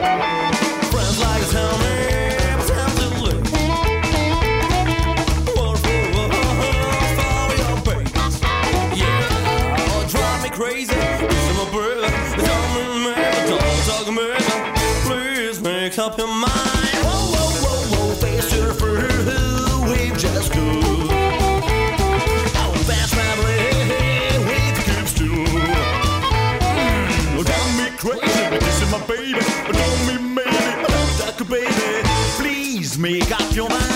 Friends like to tell me it's time to leave. What for your babies? Yeah, drive me crazy. This is my brother. Tell me, man, don't talk me. Please make up your mind. Whoa, whoa, whoa, whoa, face to the fruit. We've just good. Our best family, we've keeps too. Drive me crazy. This is my baby. Don't me maybe. Like a baby. Please make up your mind.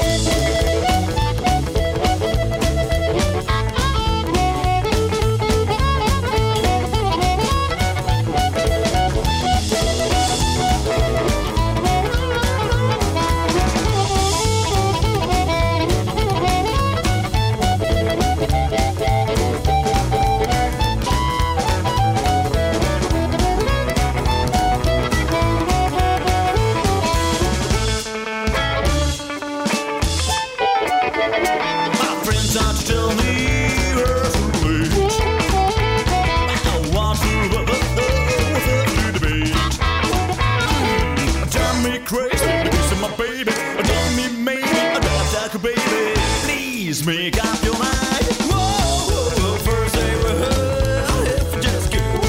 Make up your mind. Whoa, first they were if you just good.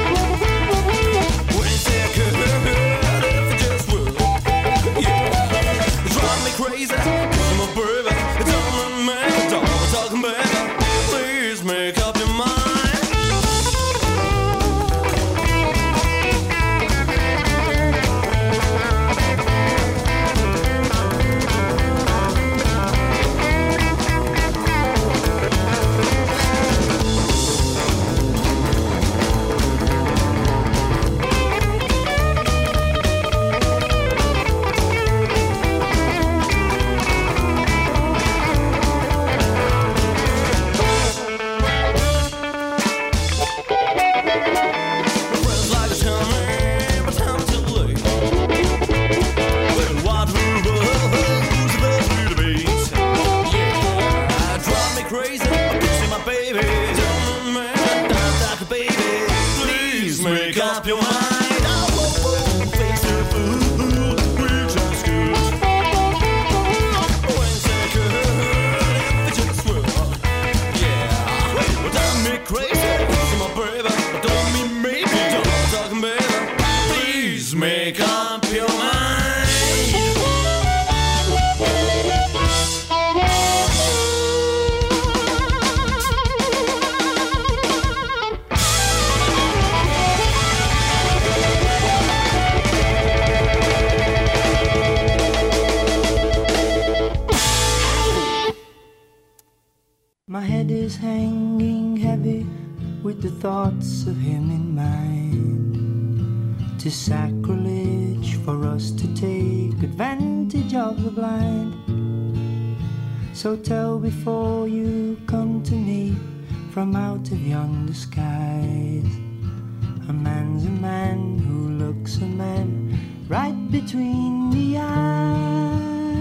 When they good, if you just would. Yeah, drive me crazy. I'm a baby. Tell me, man, don't talking baby. Please make up your mind. Thoughts of him in mind. 'Tis sacrilege for us to take advantage of the blind. So tell before you come to me from out of yonder skies. A man's a man who looks a man right between the eyes.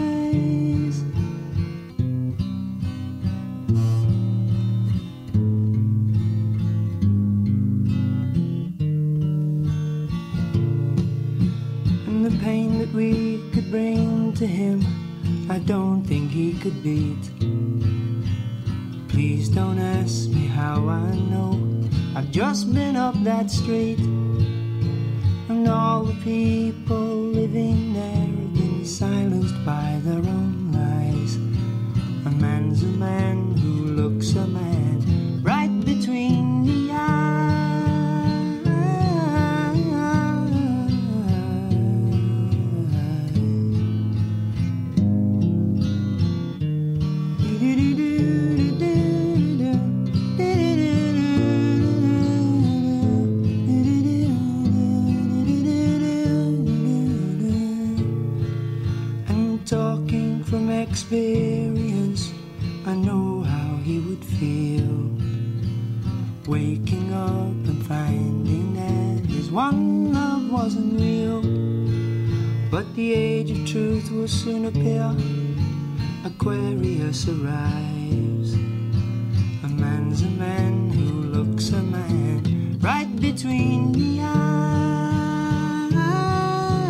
Pain that we could bring to him, I don't think he could beat. Please don't ask me how I know, I've just been up that street. And all the people living there have been silenced by their own lies. A man's a man who looks a man right between the eyes. Experience, I know how he would feel, waking up and finding that his one love wasn't real. But the age of truth will soon appear. Aquarius arrives. A man's a man who looks a man right between the eyes.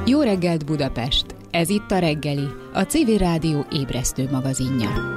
Jó reggelt Budapest! Ez itt a reggeli, a CV Rádió ébresztő magazinja.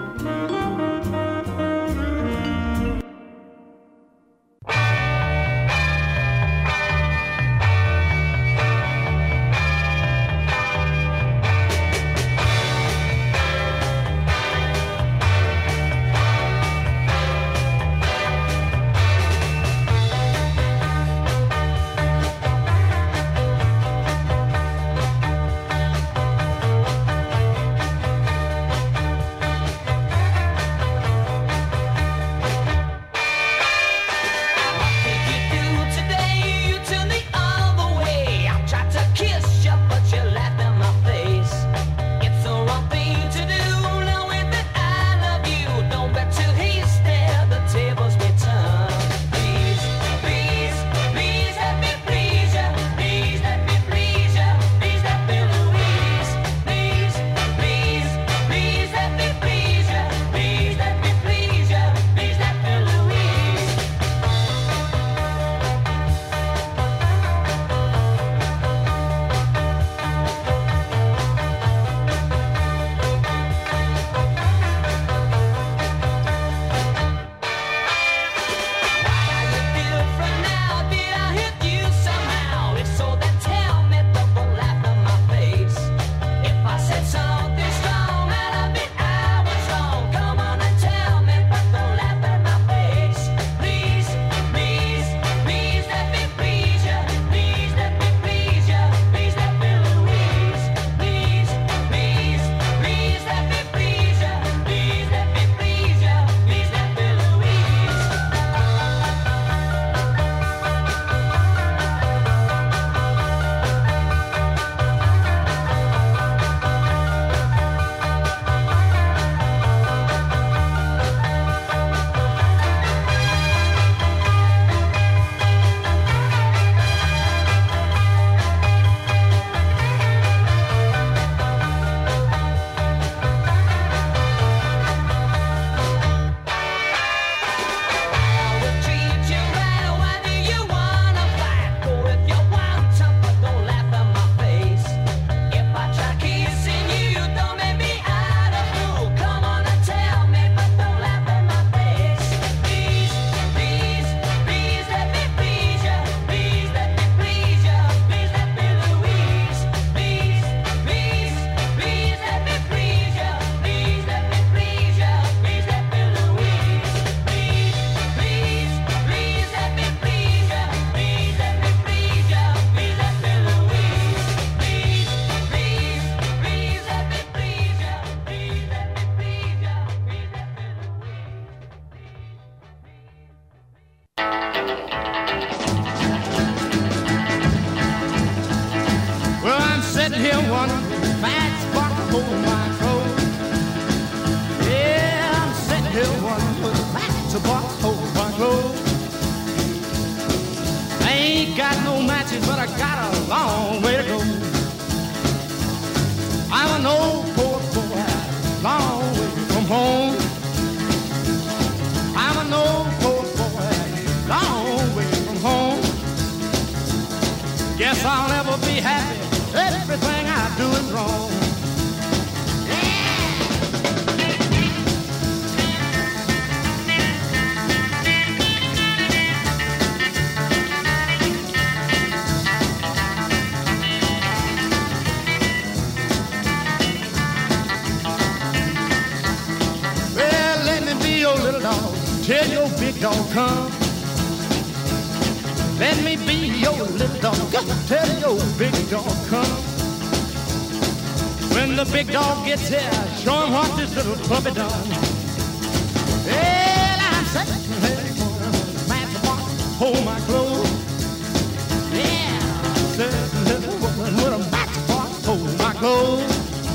Tell your big dog come. Let me be your little dog. Tell your big dog come. When the big dog gets here, show him what this little puppy done. Well, I'm sitting here, master box, hold my clothes. Yeah, I'm sitting here with a master box, hold my clothes.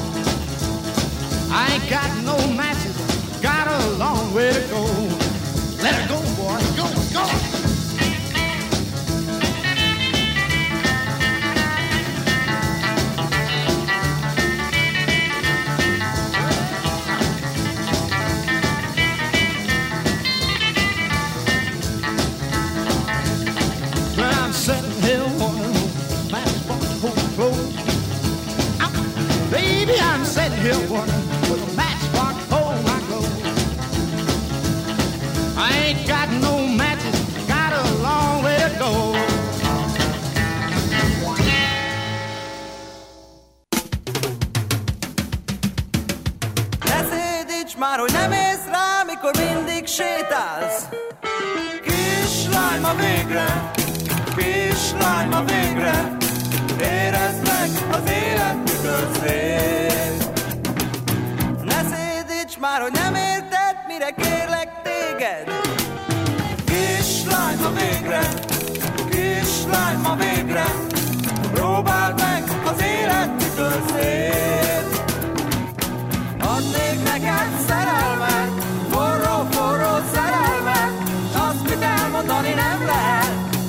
I ain't got no matches, got a long way to go. Let her go, boy, go, go. Well, I'm sitting here wondering, fast box, hold close. one with a matchbox hold my clothes. I ain't got no matches, got a long way to go. Ne szédíts már, hogy nem ész rá, mikor mindig sétálsz. Kislány, ma végre, kislány, ma végre, érezd meg az élet mitől szép. Ne szédíts már, hogy nem érted, mire kérlek téged. Kislány, ma végre, kislány, ma végre, próbáld meg az élet mitől szép. Adnék neked szerelmet, forró, forró szerelmet, s azt, mit elmondani nem lehet.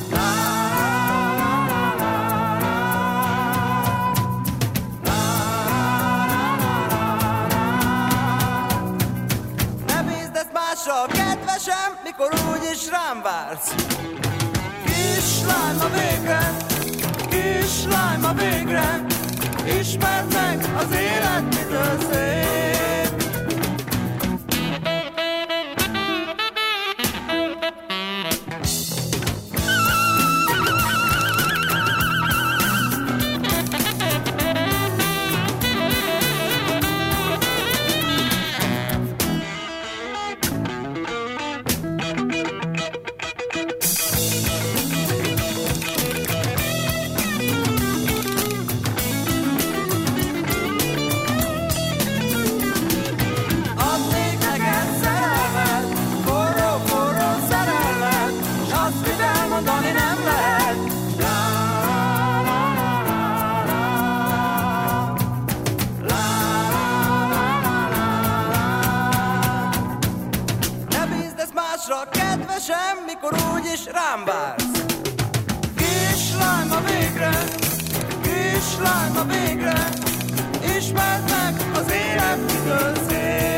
Ne bízd ezt másra, kedvesem, mikor úgyis rám vársz. Kislány, ma végre, kislány, ma végre, ismerd meg az élet mitől szép. Mikor úgyis rám vársz. Kislány, ma végre, kislány, ma végre, ismerd meg az élet mitől szép.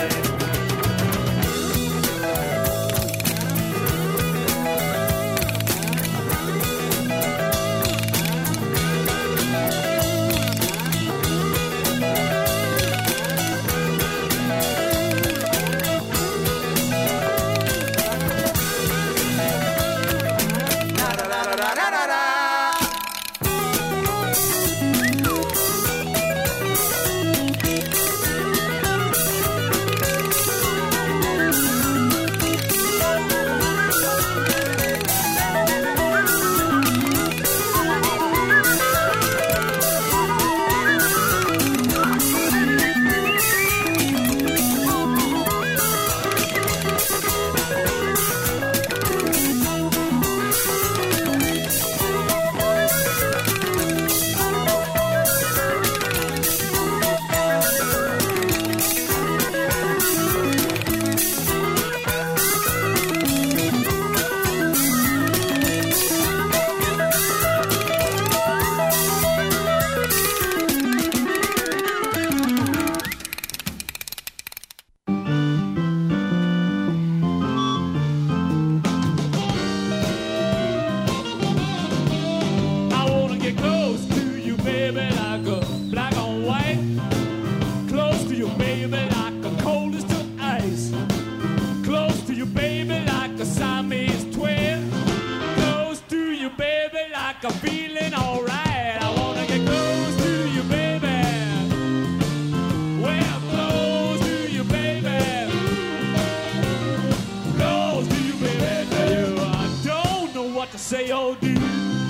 Say, oh, dude,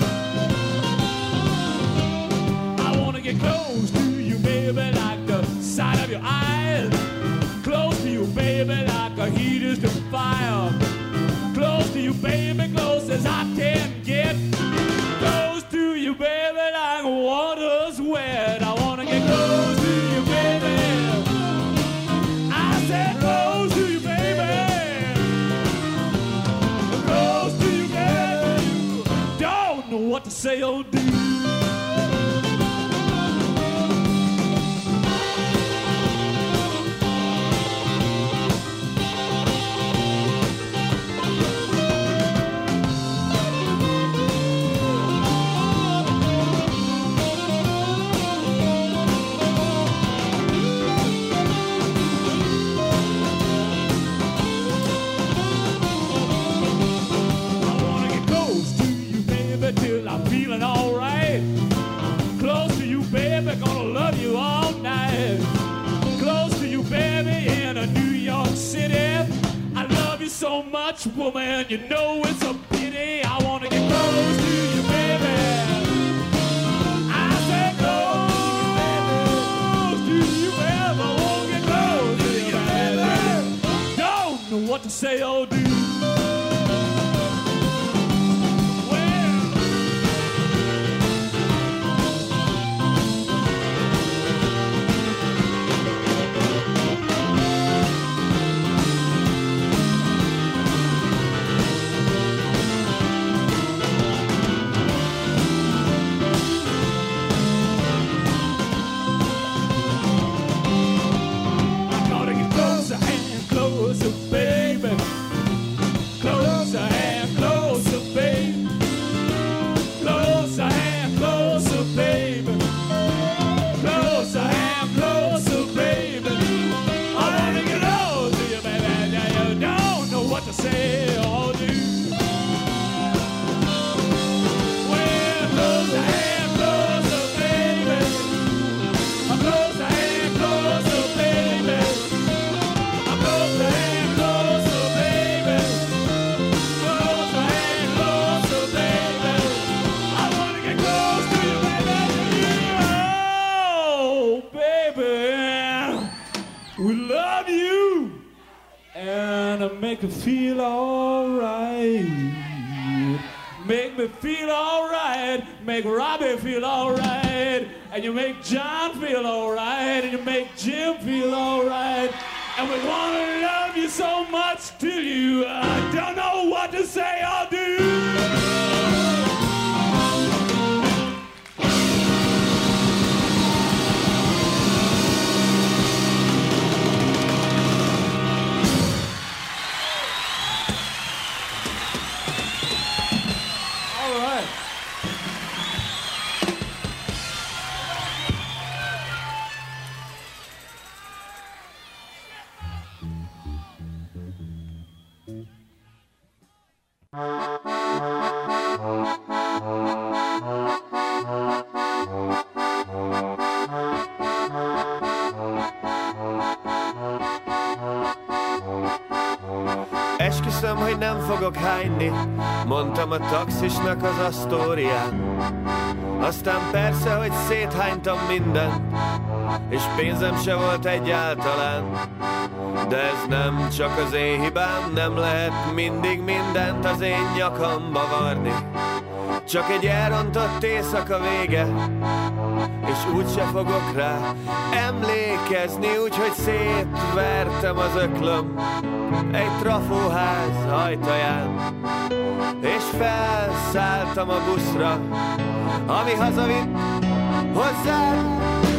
I wanna get close to you, baby, like the sight of your eyes. Close to you, baby, like a heat is to fire. Close to you, baby, close as I can get. Close to you, baby, like water's wet. I wanna get close to you, baby. I said close to you, baby. Close to you, baby. Don't know what to say, oh, dude. much, woman, you know it's a pity. I wanna get close to you, baby. I said close to you, baby. I wanna get close to you, baby. Don't know what to say or do. Make me feel alright. Make me feel alright. Make Robbie feel alright. And you make John feel alright. And you make Jim feel alright. And we wanna love you so much till you don't know what to say or do. Esküszöm, hogy nem fogok hányni, mondtam a taxisnak az Asztórián. Aztán persze, hogy széthánytam mindent, és pénzem se volt egyáltalán. De ez nem csak az én hibám, nem lehet mindig mindent az én nyakamba varni. Csak egy elrontott éjszaka vége, és úgyse fogok rá emlékezni, úgyhogy szétvertem az öklöm egy trafóház ajtaján, és felszálltam a buszra, ami hazavitt hozzám.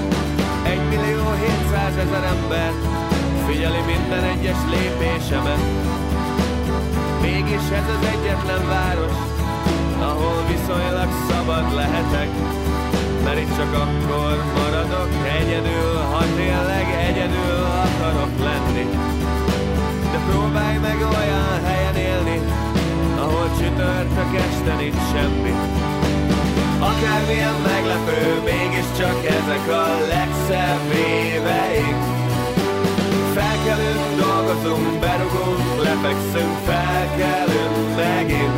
1.700.000 ember figyeli minden egyes lépésemet. Mégis ez az egyetlen város, ahol viszonylag szabad lehetek, mert itt csak akkor maradok egyedül, ha tényleg egyedül akarok lenni. De próbálj meg olyan helyen élni, ahol csütörtök este nincs semmi. Akármilyen meglepő, mégiscsak ezek a legszebb éveink. Felkelünk, dolgozunk, berugunk, lefekszünk, felkelünk megint.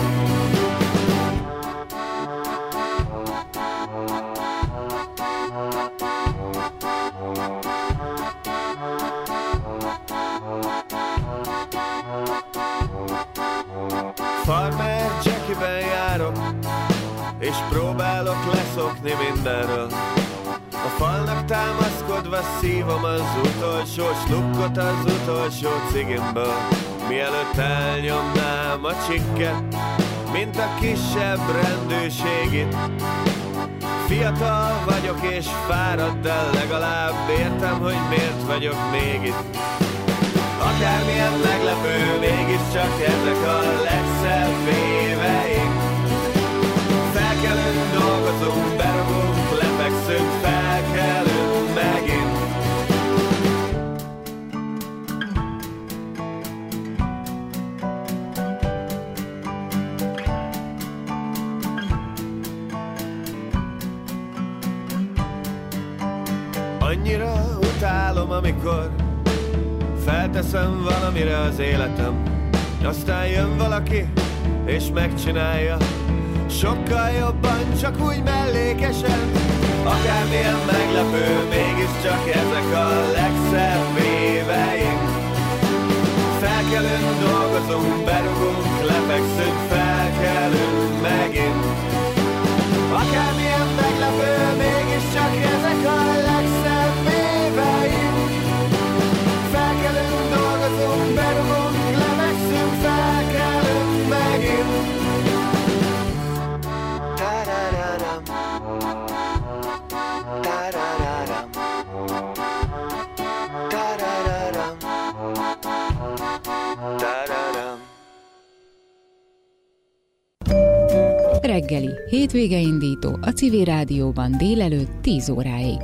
Farmer Jackie-ben járok, és próbálok leszokni mindenről. A falnak támaszkodva szívom az utolsó slukkot az utolsó cigimből. Mielőtt elnyomnám a csikket, mint a kisebb rendőrségit. Fiatal vagyok és fáradt, de legalább értem, hogy miért vagyok még itt. Akármilyen meglepő, mégiscsak ezek a legszebb éveink. Felkelünk, dolgozunk, berugunk, lefekszünk, felkelünk megint. Annyira utálom, amikor felteszem valamire az életem, Aztán jön valaki, és megcsinálja sokkal jobban, csak úgy mellékesen. Akármilyen meglepő, mégiscsak ezek a legszebb éveink. Felkelünk, dolgozunk, berugunk, lefekszünk, felkelünk megint. Akármilyen meglepő, mégiscsak ezek a legszebb éveink. Felkelünk, dolgozunk, berugunk, lefekszünk, felkelünk megint. Ta-da-da-dam, ta-da-da-dam, ta-da-da-dam, ta-da-dam. Reggeli, hétvége indító a Civil Rádióban délelőtt 10 óráig.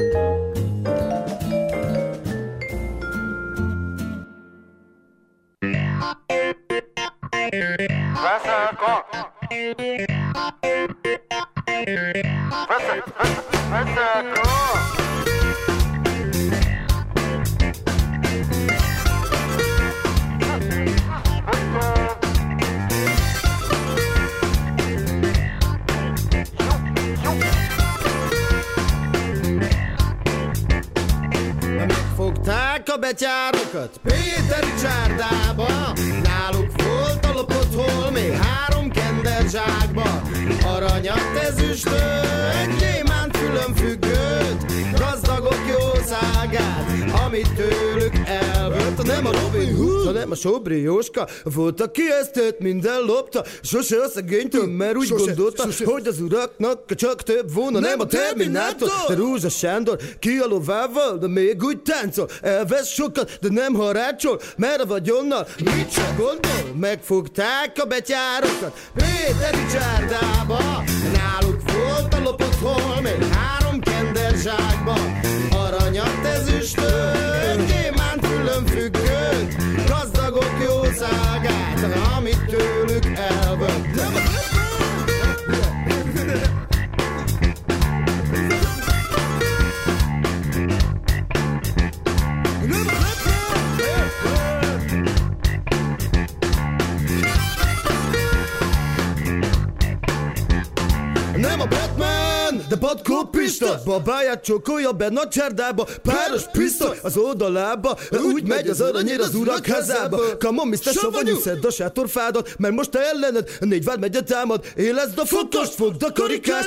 Fogták a betyárokat Péteri csárdába, náluk volt a lopott holmi 3 kender zsákba. Aranyat, ezüstöt, gyémánt fülön függőt, gazdagok jószágát, amit tőlük elvett. Nem a Robin Hood, hanem a Sobri Jóska volt, aki ezt minden lopta. Sose a szegénytől, mert úgy gondolta, hogy az uraknak csak több volna. Nem a Terminátor, de Rózsa Sándor ki a lovával, de még úgy táncol. Elvesz sokat, de nem harácsol, mert a vagyonnal mit csak gondol. Megfogták a betyárokat Péteri csárdába, náluk volt a lopott holmi 3 kender zsákba. Aranyat, ezüstöt, gyémánt fülön függőt, gazdagok jószágát, amit tőlük elvett. Nem a Batman, de patkópista, babáját csókolja benne a csárdába, páros pisztoly az oldalába, úgy megy az aranyér az urak házába. Come on, Mr. Savanyú, szedd a sátorfádat, mert most te ellened 4 vádmegye támad, élezd a fotost, fogd a karikát.